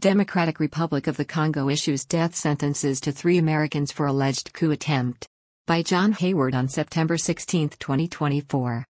Democratic Republic of the Congo issues death sentences to 3 Americans for alleged coup attempt. By John Hayward on September 16, 2024.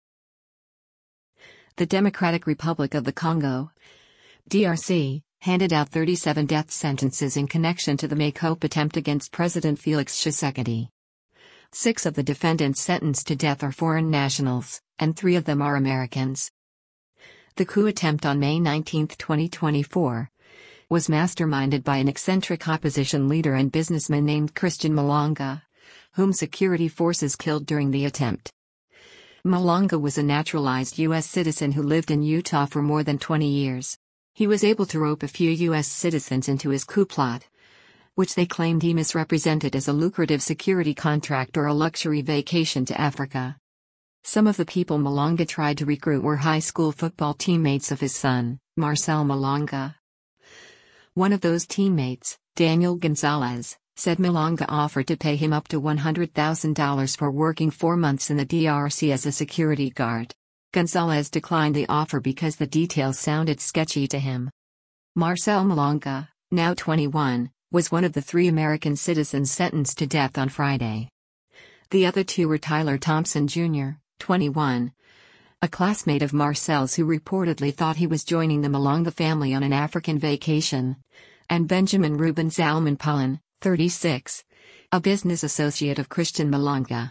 The Democratic Republic of the Congo, DRC, handed out 37 death sentences in connection to the May coup attempt against President Félix Tshisekedi. 6 of the defendants sentenced to death are foreign nationals, and 3 of them are Americans. The coup attempt on May 19, 2024, was masterminded by an eccentric opposition leader and businessman named Christian Malonga, whom security forces killed during the attempt. Malonga was a naturalized U.S. citizen who lived in Utah for more than 20 years. He was able to rope a few U.S. citizens into his coup plot, which they claimed he misrepresented as a lucrative security contract or a luxury vacation to Africa. Some of the people Malonga tried to recruit were high school football teammates of his son, Marcel Malonga. One of those teammates, Daniel Gonzalez, said Malonga offered to pay him up to $100,000 for working 4 months in the DRC as a security guard. Gonzalez declined the offer because the details sounded sketchy to him. Marcel Malonga, now 21, was one of the 3 American citizens sentenced to death on Friday. The other 2 were Tyler Thompson Jr., 21, a classmate of Marcel's who reportedly thought he was joining the Malonga family on an African vacation, and Benjamin Ruben Zalman Pullen, 36, a business associate of Christian Malonga.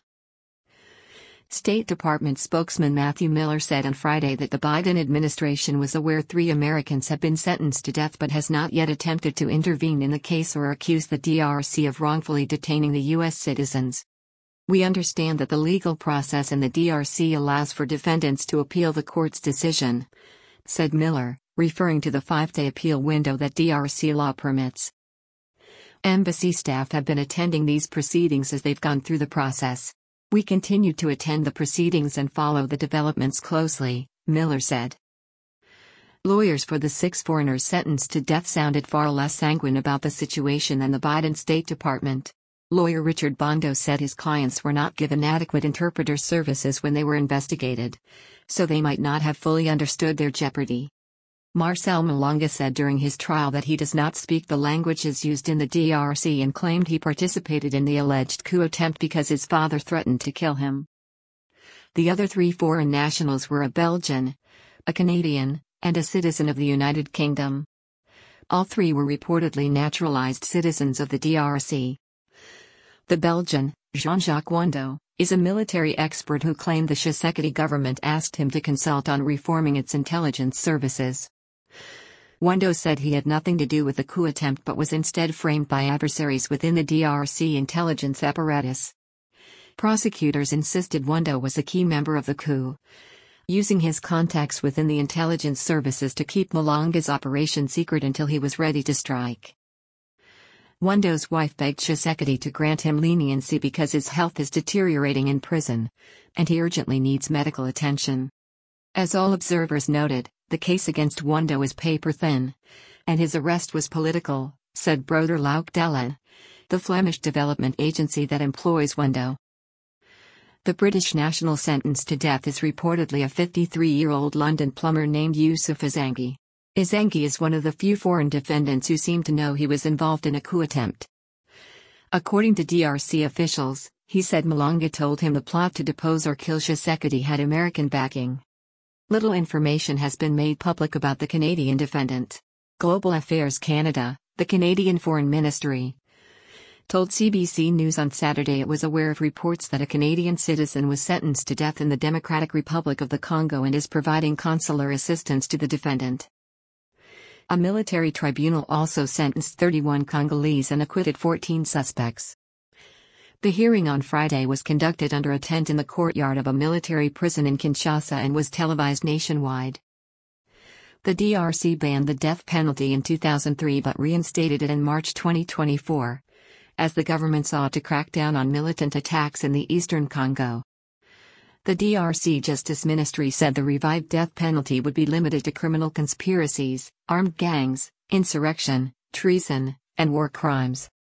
State Department spokesman Matthew Miller said on Friday that the Biden administration was aware 3 Americans have been sentenced to death but has not yet attempted to intervene in the case or accuse the DRC of wrongfully detaining the U.S. citizens. "We understand that the legal process in the DRC allows for defendants to appeal the court's decision," said Miller, referring to the 5-day appeal window that DRC law permits. Embassy staff have been attending these proceedings as they've gone through the process. "We continue to attend the proceedings and follow the developments closely," Miller said. Lawyers for the 6 foreigners sentenced to death sounded far less sanguine about the situation than the Biden State Department. Lawyer Richard Bondo said his clients were not given adequate interpreter services when they were investigated, so they might not have fully understood their jeopardy. Marcel Malonga said during his trial that he does not speak the languages used in the DRC and claimed he participated in the alleged coup attempt because his father threatened to kill him. The other 3 foreign nationals were a Belgian, a Canadian, and a citizen of the United Kingdom. All 3 were reportedly naturalized citizens of the DRC. The Belgian, Jean-Jacques Wando, is a military expert who claimed the Tshisekedi government asked him to consult on reforming its intelligence services. Wando said he had nothing to do with the coup attempt but was instead framed by adversaries within the DRC intelligence apparatus. Prosecutors insisted Wando was a key member of the coup, using his contacts within the intelligence services to keep Malonga's operation secret until he was ready to strike. Wando's wife begged Tshisekedi to grant him leniency because his health is deteriorating in prison, and he urgently needs medical attention. As all observers noted, the case against Wando is paper-thin, and his arrest was political, said Broder Louk Dellen, the Flemish development agency that employs Wando. The British national sentenced to death is reportedly a 53-year-old London plumber named Yusuf Azangi. Azangi is one of the few foreign defendants who seem to know he was involved in a coup attempt. According to DRC officials, he said Malonga told him the plot to depose or kill Tshisekedi had American backing. Little information has been made public about the Canadian defendant. Global Affairs Canada, the Canadian Foreign Ministry, told CBC News on Saturday it was aware of reports that a Canadian citizen was sentenced to death in the Democratic Republic of the Congo and is providing consular assistance to the defendant. A military tribunal also sentenced 31 Congolese and acquitted 14 suspects. The hearing on Friday was conducted under a tent in the courtyard of a military prison in Kinshasa and was televised nationwide. The DRC banned the death penalty in 2003 but reinstated it in March 2024, as the government sought to crack down on militant attacks in the eastern Congo. The DRC Justice Ministry said the revived death penalty would be limited to criminal conspiracies, armed gangs, insurrection, treason, and war crimes.